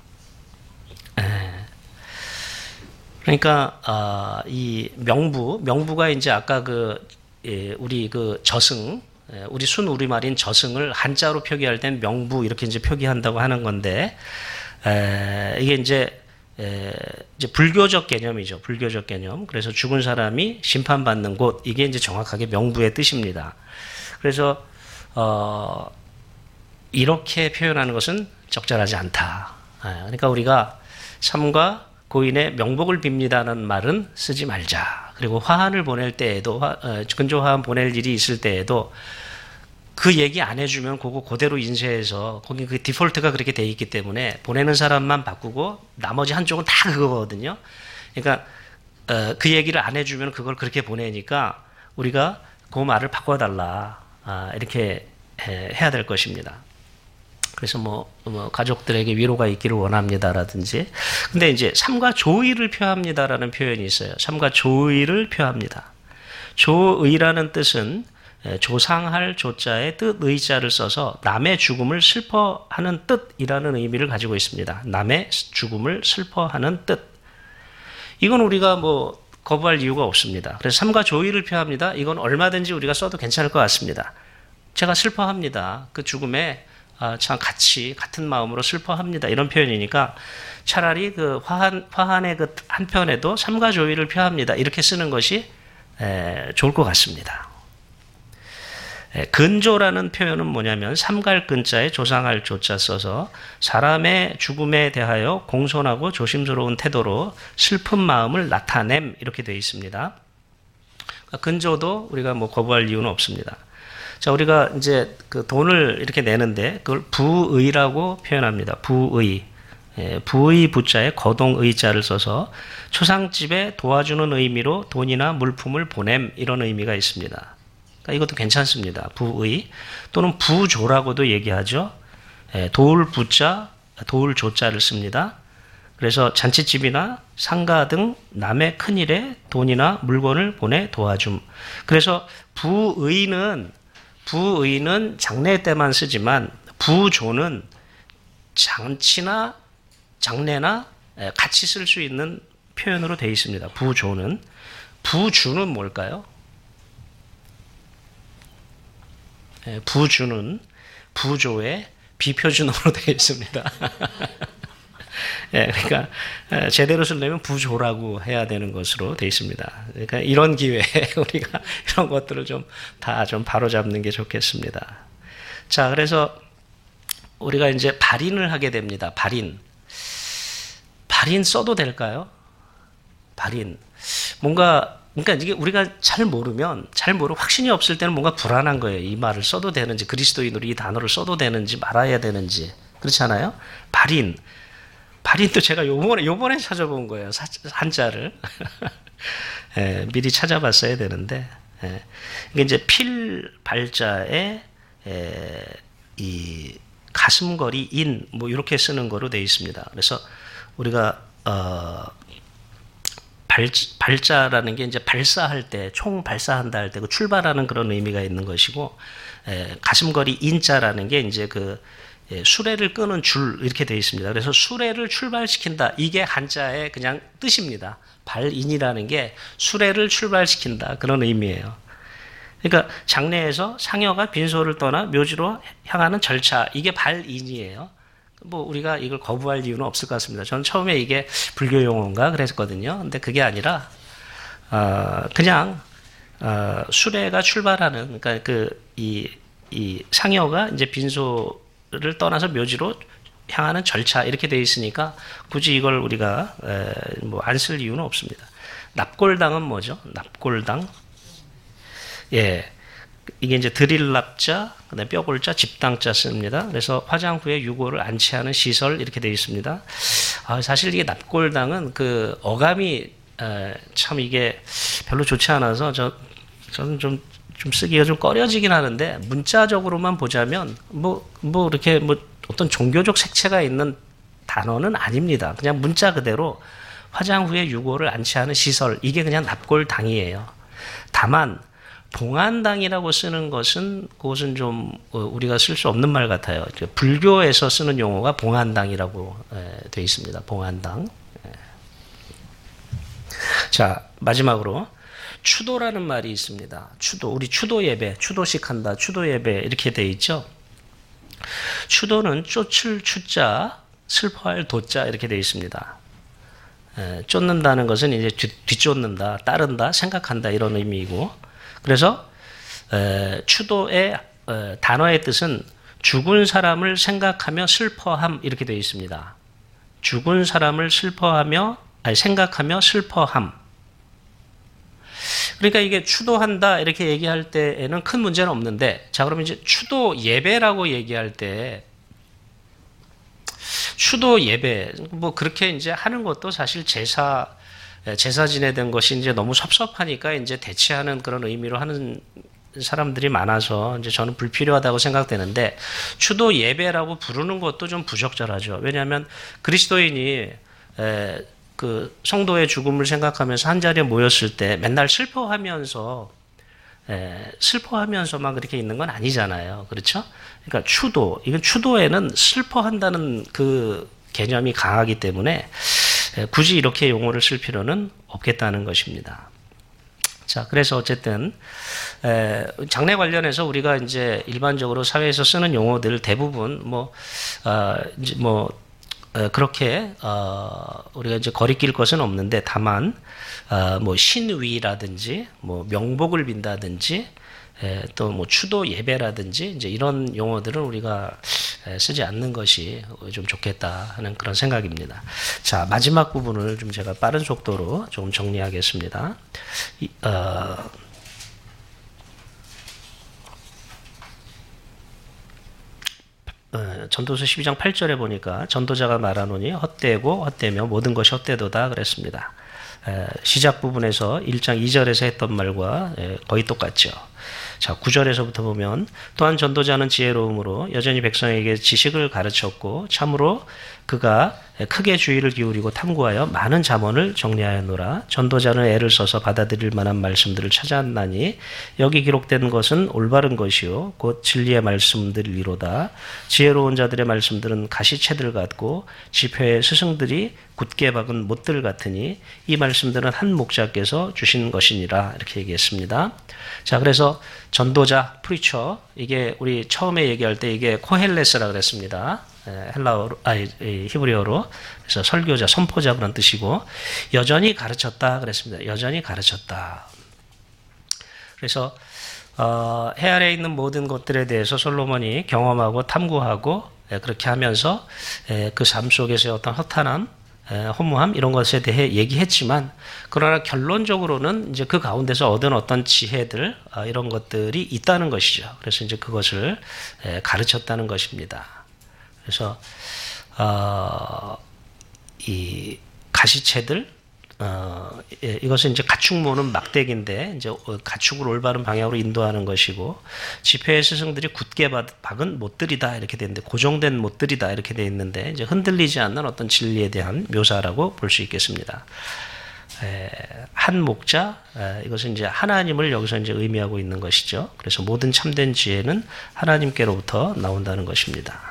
그러니까 어, 이 명부, 명부가 이제 아까 그 예, 우리 그 저승, 예, 우리 순 우리말인 저승을 한자로 표기할 땐 명부 이렇게 이제 표기한다고 하는 건데 에, 이게 이제 에, 이제 불교적 개념이죠. 불교적 개념. 그래서 죽은 사람이 심판받는 곳 이게 이제 정확하게 명부의 뜻입니다. 그래서 어, 이렇게 표현하는 것은 적절하지 않다. 예, 그러니까 우리가 삼가 고인의 명복을 빕니다는 말은 쓰지 말자. 그리고 화환을 보낼 때에도 화, 어, 근조 화환 보낼 일이 있을 때에도 그 얘기 안 해주면 그거 그대로 인쇄해서 거기 그 디폴트가 그렇게 돼 있기 때문에 보내는 사람만 바꾸고 나머지 한쪽은 다 그거거든요. 그러니까 어, 그 얘기를 안 해주면 그걸 그렇게 보내니까 우리가 그 말을 바꿔달라. 아, 이렇게 해, 해야 될 것입니다. 그래서 뭐, 뭐 가족들에게 위로가 있기를 원합니다라든지. 근데 이제 삼가 조의를 표합니다라는 표현이 있어요. 삼가 조의를 표합니다. 조의라는 뜻은 조상할 조자에 뜻 의자를 써서 남의 죽음을 슬퍼하는 뜻이라는 의미를 가지고 있습니다. 남의 죽음을 슬퍼하는 뜻. 이건 우리가 뭐 거부할 이유가 없습니다. 그래서 삼가 조의를 표합니다. 이건 얼마든지 우리가 써도 괜찮을 것 같습니다. 제가 슬퍼합니다. 그 죽음에 아, 참 같이 같은 마음으로 슬퍼합니다. 이런 표현이니까 차라리 그 화한 화한의 그 한편에도 삼가 조의를 표합니다. 이렇게 쓰는 것이 에, 좋을 것 같습니다. 에, 근조라는 표현은 뭐냐면 삼갈 근자에 조상할 조자 써서 사람의 죽음에 대하여 공손하고 조심스러운 태도로 슬픈 마음을 나타냄 이렇게 되어 있습니다. 그러니까 근조도 우리가 뭐 거부할 이유는 없습니다. 자, 우리가 이제 그 돈을 이렇게 내는데 그걸 부의라고 표현합니다. 부의. 예, 부의 부자에 거동의자를 써서 초상집에 도와주는 의미로 돈이나 물품을 보냄 이런 의미가 있습니다. 그러니까 이것도 괜찮습니다. 부의 또는 부조라고도 얘기하죠. 예, 도울 부자, 도울 조자를 씁니다. 그래서 잔치집이나 상가 등 남의 큰일에 돈이나 물건을 보내 도와줌. 그래서 부의는 부의는 장례 때만 쓰지만 부조는 장치나 장례나 같이 쓸 수 있는 표현으로 되어 있습니다. 부조는. 부주는 뭘까요? 예, 부주는 부조의 비표준어로 되어 있습니다. 예, 그러니까 제대로 쓰려면 부조라고 해야 되는 것으로 되어 있습니다. 그러니까 이런 기회에 우리가 이런 것들을 좀 다 좀 바로잡는 게 좋겠습니다. 자, 그래서 우리가 이제 발인을 하게 됩니다. 발인. 발인 써도 될까요? 발인. 뭔가, 그러니까 이게 우리가 잘 모르면, 잘 모르고 확신이 없을 때는 뭔가 불안한 거예요. 이 말을 써도 되는지, 그리스도인으로 이 단어를 써도 되는지, 말아야 되는지. 그렇지 않아요? 발인. 발인도 제가 요번에, 요번에 찾아본 거예요. 사, 한자를. 예, 미리 찾아봤어야 되는데. 예. 이게 이제 필, 발자에, 예, 이, 가슴거리, 인, 뭐, 이렇게 쓰는 거로 되어 있습니다. 그래서 우리가, 어, 발, 발자라는 게 이제 발사할 때, 총 발사한다 할 때 그 출발하는 그런 의미가 있는 것이고, 에, 가슴거리 인자라는 게 이제 그 예, 수레를 끄는 줄 이렇게 되어 있습니다. 그래서 수레를 출발시킨다. 이게 한자의 그냥 뜻입니다. 발인이라는 게 수레를 출발시킨다. 그런 의미예요. 그러니까 장례에서 상여가 빈소를 떠나 묘지로 향하는 절차. 이게 발인이에요. 뭐 우리가 이걸 거부할 이유는 없을 것 같습니다. 저는 처음에 이게 불교 용어인가 그랬거든요. 근데 그게 아니라 어, 그냥 어, 수레가 출발하는 그러니까 그 이 이 상여가 이제 빈소를 떠나서 묘지로 향하는 절차 이렇게 되어 있으니까 굳이 이걸 우리가 뭐 안 쓸 이유는 없습니다. 납골당은 뭐죠? 납골당. 예. 이게 이제 드릴납자, 그다음에 뼈골자, 집당자 씁니다. 그래서 화장 후에 유골을 안치하는 시설 이렇게 되어 있습니다. 아, 사실 이게 납골당은 그 어감이 에, 참 이게 별로 좋지 않아서 저 저는 좀 좀 쓰기가 좀 꺼려지긴 하는데 문자적으로만 보자면 뭐 뭐 이렇게 뭐 어떤 종교적 색채가 있는 단어는 아닙니다. 그냥 문자 그대로 화장 후에 유골을 안치하는 시설 이게 그냥 납골당이에요. 다만 봉안당이라고 쓰는 것은 그것은 좀 우리가 쓸 수 없는 말 같아요. 불교에서 쓰는 용어가 봉안당이라고 되어 있습니다. 봉안당. 자, 마지막으로 추도라는 말이 있습니다. 추도, 우리 추도 예배, 추도식 한다, 추도 예배 이렇게 되어 있죠. 추도는 쫓을 추자, 슬퍼할 도자 이렇게 되어 있습니다. 에, 쫓는다는 것은 이제 뒤, 뒤쫓는다, 따른다, 생각한다 이런 의미이고, 그래서 에, 추도의 에, 단어의 뜻은 죽은 사람을 생각하며 슬퍼함 이렇게 되어 있습니다. 죽은 사람을 슬퍼하며 아니, 생각하며 슬퍼함. 그러니까 이게 추도한다 이렇게 얘기할 때에는 큰 문제는 없는데, 자 그러면 이제 추도 예배라고 얘기할 때 추도 예배 뭐 그렇게 이제 하는 것도 사실 제사 제사 지내된 것이 이제 너무 섭섭하니까 이제 대체하는 그런 의미로 하는 사람들이 많아서 이제 저는 불필요하다고 생각되는데, 추도 예배라고 부르는 것도 좀 부적절하죠. 왜냐하면 그리스도인이 에, 그 성도의 죽음을 생각하면서 한 자리에 모였을 때 맨날 슬퍼하면서 에, 슬퍼하면서만 그렇게 있는 건 아니잖아요. 그렇죠? 그러니까 추도, 이건 추도에는 슬퍼한다는 그 개념이 강하기 때문에 에, 굳이 이렇게 용어를 쓸 필요는 없겠다는 것입니다. 자, 그래서 어쨌든 에, 장례 관련해서 우리가 이제 일반적으로 사회에서 쓰는 용어들 대부분 뭐 어, 이제 뭐 어, 그렇게 어, 우리가 이제 거리낄 것은 없는데, 다만 어, 뭐 신위라든지 뭐 명복을 빈다든지 또 뭐 추도 예배라든지 이제 이런 용어들은 우리가 에, 쓰지 않는 것이 좀 좋겠다 하는 그런 생각입니다. 자, 마지막 부분을 좀 제가 빠른 속도로 좀 정리하겠습니다. 이, 어, 어, 전도서 십이 장 팔 절에 보니까 전도자가 말하노니 헛되고 헛되며 모든 것이 헛되도다 그랬습니다. 에, 시작 부분에서 일 장 이 절에서 했던 말과 에, 거의 똑같죠. 자, 구 절에서부터 보면 또한 전도자는 지혜로움으로 여전히 백성에게 지식을 가르쳤고 참으로 그가 크게 주의를 기울이고 탐구하여 많은 잠언을 정리하였노라. 전도자는 애를 써서 받아들일 만한 말씀들을 찾았나니 여기 기록된 것은 올바른 것이요 곧 진리의 말씀들이로다. 지혜로운 자들의 말씀들은 가시채들 같고 지표의 스승들이 굳게 박은 못들 같으니 이 말씀들은 한 목자께서 주신 것이니라 이렇게 얘기했습니다. 자, 그래서 전도자, 프리처, 이게 우리 처음에 얘기할 때 이게 코헬레스라 그랬습니다. 헬라어로, 아니 히브리어로. 그래서 설교자, 선포자 그런 뜻이고 여전히 가르쳤다 그랬습니다. 여전히 가르쳤다. 그래서 어, 해 아래에 있는 모든 것들에 대해서 솔로몬이 경험하고 탐구하고 예, 그렇게 하면서 예, 그 삶 속에서의 어떤 허탄함, 예, 허무함 이런 것에 대해 얘기했지만 그러나 결론적으로는 이제 그 가운데서 얻은 어떤 지혜들 아, 이런 것들이 있다는 것이죠. 그래서 이제 그것을 예, 가르쳤다는 것입니다. 그래서 어, 이 가시채들 어, 예, 이것은 이제 가축 모는 막대기인데 이제 가축을 올바른 방향으로 인도하는 것이고 지폐의 스승들이 굳게 박은 못들이다 이렇게 돼 있는데 고정된 못들이다 이렇게 돼 있는데 이제 흔들리지 않는 어떤 진리에 대한 묘사라고 볼 수 있겠습니다. 에, 한 목자 에, 이것은 이제 하나님을 여기서 이제 의미하고 있는 것이죠. 그래서 모든 참된 지혜는 하나님께로부터 나온다는 것입니다.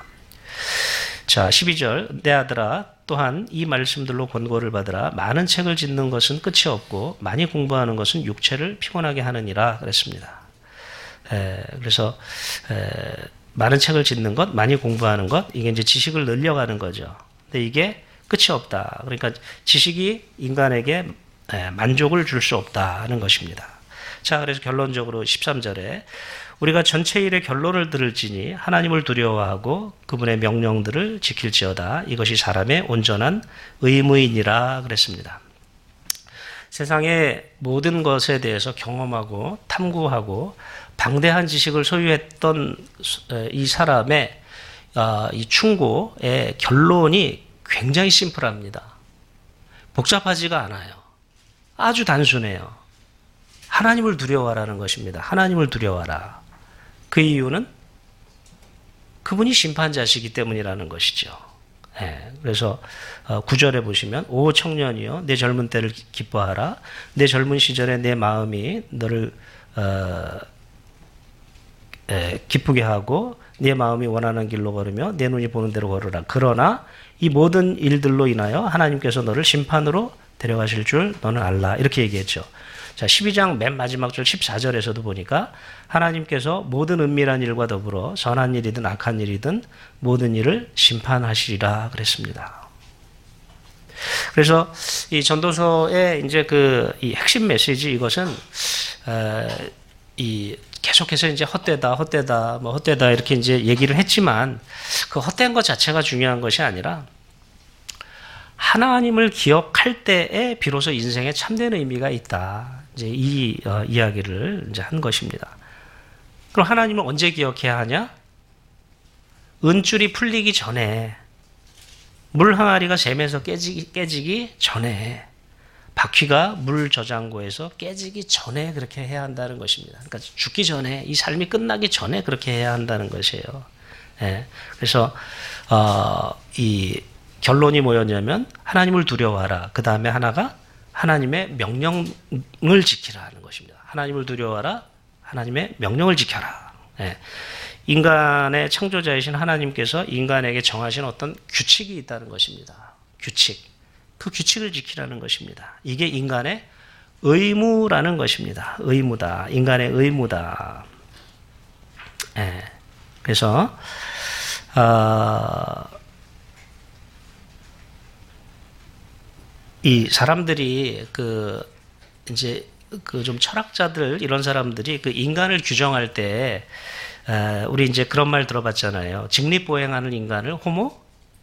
자, 십이 절 내 아들아 또한 이 말씀들로 권고를 받으라. 많은 책을 짓는 것은 끝이 없고 많이 공부하는 것은 육체를 피곤하게 하느니라 그랬습니다. 에, 그래서 에, 많은 책을 짓는 것, 많이 공부하는 것, 이게 이제 지식을 늘려가는 거죠. 근데 이게 끝이 없다. 그러니까 지식이 인간에게 에, 만족을 줄 수 없다는 것입니다. 자, 그래서 결론적으로 십삼 절에 우리가 전체 일의 결론을 들을지니 하나님을 두려워하고 그분의 명령들을 지킬지어다. 이것이 사람의 온전한 의무이니라 그랬습니다. 세상의 모든 것에 대해서 경험하고 탐구하고 방대한 지식을 소유했던 이 사람의 이 충고의 결론이 굉장히 심플합니다. 복잡하지가 않아요. 아주 단순해요. 하나님을 두려워하라는 것입니다. 하나님을 두려워하라. 그 이유는 그분이 심판자시기 때문이라는 것이죠. 네, 그래서 구 절에 보시면 오 청년이여 내 젊은 때를 기뻐하라. 내 젊은 시절에 내 마음이 너를 어, 에, 기쁘게 하고 내 마음이 원하는 길로 걸으며 내 눈이 보는 대로 걸으라. 그러나 이 모든 일들로 인하여 하나님께서 너를 심판으로 데려가실 줄 너는 알라. 이렇게 얘기했죠. 자, 십이 장 맨 마지막 절 십사 절에서도 보니까 하나님께서 모든 은밀한 일과 더불어 선한 일이든 악한 일이든 모든 일을 심판하시리라 그랬습니다. 그래서 이 전도서의 이제 그 이 핵심 메시지 이것은 어, 이 계속해서 이제 헛되다, 헛되다, 뭐 헛되다 이렇게 이제 얘기를 했지만 그 헛된 것 자체가 중요한 것이 아니라 하나님을 기억할 때에 비로소 인생에 참된 의미가 있다. 이제 이 어, 이야기를 이제 한 것입니다. 그럼 하나님을 언제 기억해야 하냐? 은줄이 풀리기 전에, 물 항아리가 샘에서 깨지기, 깨지기 전에, 바퀴가 물 저장고에서 깨지기 전에 그렇게 해야 한다는 것입니다. 그러니까 죽기 전에, 이 삶이 끝나기 전에 그렇게 해야 한다는 것이에요. 예. 그래서 어, 이 결론이 뭐였냐면 하나님을 두려워하라. 그 다음에 하나가 하나님의 명령을 지키라 하는 것입니다. 하나님을 두려워하라. 하나님의 명령을 지켜라. 예. 인간의 창조자이신 하나님께서 인간에게 정하신 어떤 규칙이 있다는 것입니다. 규칙. 그 규칙을 지키라는 것입니다. 이게 인간의 의무라는 것입니다. 의무다. 인간의 의무다. 예. 그래서 어, 이 사람들이 그 이제 그 좀 철학자들 이런 사람들이 그 인간을 규정할 때 에, 우리 이제 그런 말 들어봤잖아요. 직립보행하는 인간을 호모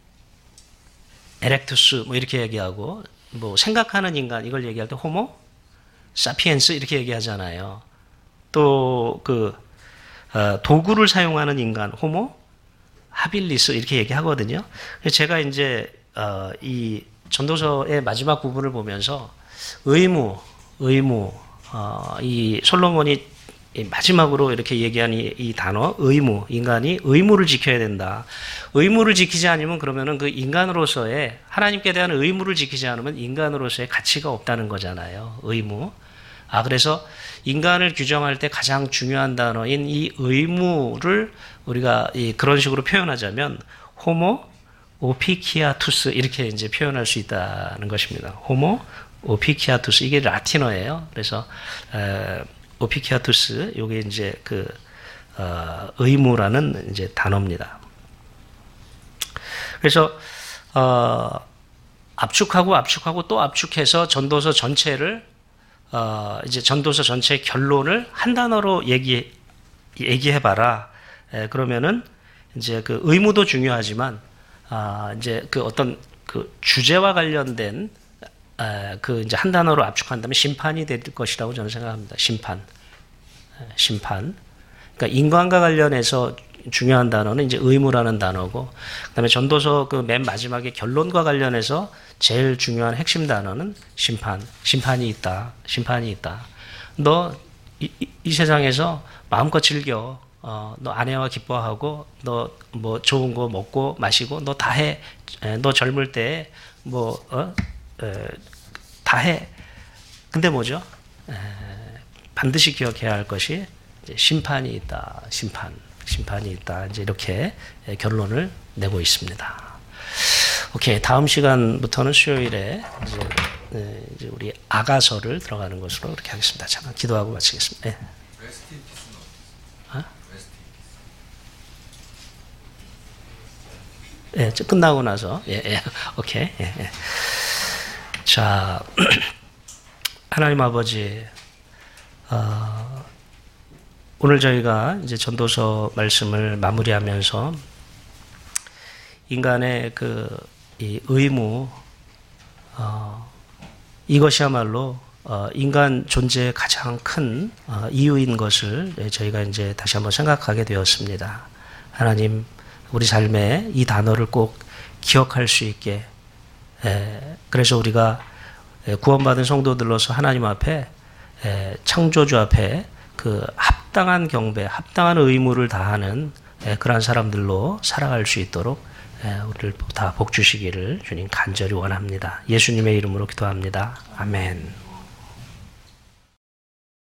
에렉투스 뭐 이렇게 얘기하고 뭐 생각하는 인간 이걸 얘기할 때 호모 사피엔스 이렇게 얘기하잖아요. 또 그 어, 도구를 사용하는 인간 호모 하빌리스 이렇게 얘기하거든요. 제가 이제 어, 이 전도서의 마지막 부분을 보면서 의무, 의무, 어, 이 솔로몬이 마지막으로 이렇게 얘기한 이, 이 단어, 의무, 인간이 의무를 지켜야 된다. 의무를 지키지 않으면 그러면은 그 인간으로서의, 하나님께 대한 의무를 지키지 않으면 인간으로서의 가치가 없다는 거잖아요. 의무. 아, 그래서 인간을 규정할 때 가장 중요한 단어인 이 의무를 우리가 이 그런 식으로 표현하자면, 호모, 오피키아투스 이렇게 이제 표현할 수 있다는 것입니다. 호모 오피키아투스 이게 라틴어예요. 그래서 에, 오피키아투스 요게 이제 그 어, 의무라는 이제 단어입니다. 그래서 어, 압축하고 압축하고 또 압축해서 전도서 전체를 어, 이제 전도서 전체의 결론을 한 단어로 얘기 얘기해봐라. 에, 그러면은 이제 그 의무도 중요하지만 아, 이제 그 어떤 그 주제와 관련된 에, 그 이제 한 단어로 압축한다면 심판이 될 것이라고 저는 생각합니다. 심판, 에, 심판. 그러니까 인간과 관련해서 중요한 단어는 이제 의무라는 단어고, 그다음에 전도서 그 맨 마지막에 결론과 관련해서 제일 중요한 핵심 단어는 심판, 심판이 있다, 심판이 있다. 너 이 이 세상에서 마음껏 즐겨, 어, 너 아내와 기뻐하고, 너 뭐 좋은 거 먹고 마시고, 너 다 해. 에, 너 젊을 때 뭐 어? 에, 다 해. 근데 뭐죠? 에, 반드시 기억해야 할 것이 심판이 있다, 심판. 심판이 있다. 이제 이렇게 결론을 내고 있습니다. 오케이. 다음 시간부터는 수요일에 이제, 네, 이제 우리 아가서를 들어가는 것으로 이렇게 하겠습니다. 잠깐 기도하고 마치겠습니다. 네. 어? 예, 끝나고 나서 예, 예. 오케이. 예, 예. 자, 하나님 아버지, 어, 오늘 저희가 이제 전도서 말씀을 마무리하면서 인간의 그 이 의무, 어, 이것이야말로 어, 인간 존재의 가장 큰 어, 이유인 것을 저희가 이제 다시 한번 생각하게 되었습니다. 하나님, 우리 삶에 이 단어를 꼭 기억할 수 있게, 에, 그래서 우리가 구원받은 성도들로서 하나님 앞에, 에, 창조주 앞에 그 합당한 경배, 합당한 의무를 다하는 그러한 사람들로 살아갈 수 있도록 우리를 다 복 주시기를 주님 간절히 원합니다. 예수님의 이름으로 기도합니다. 아멘.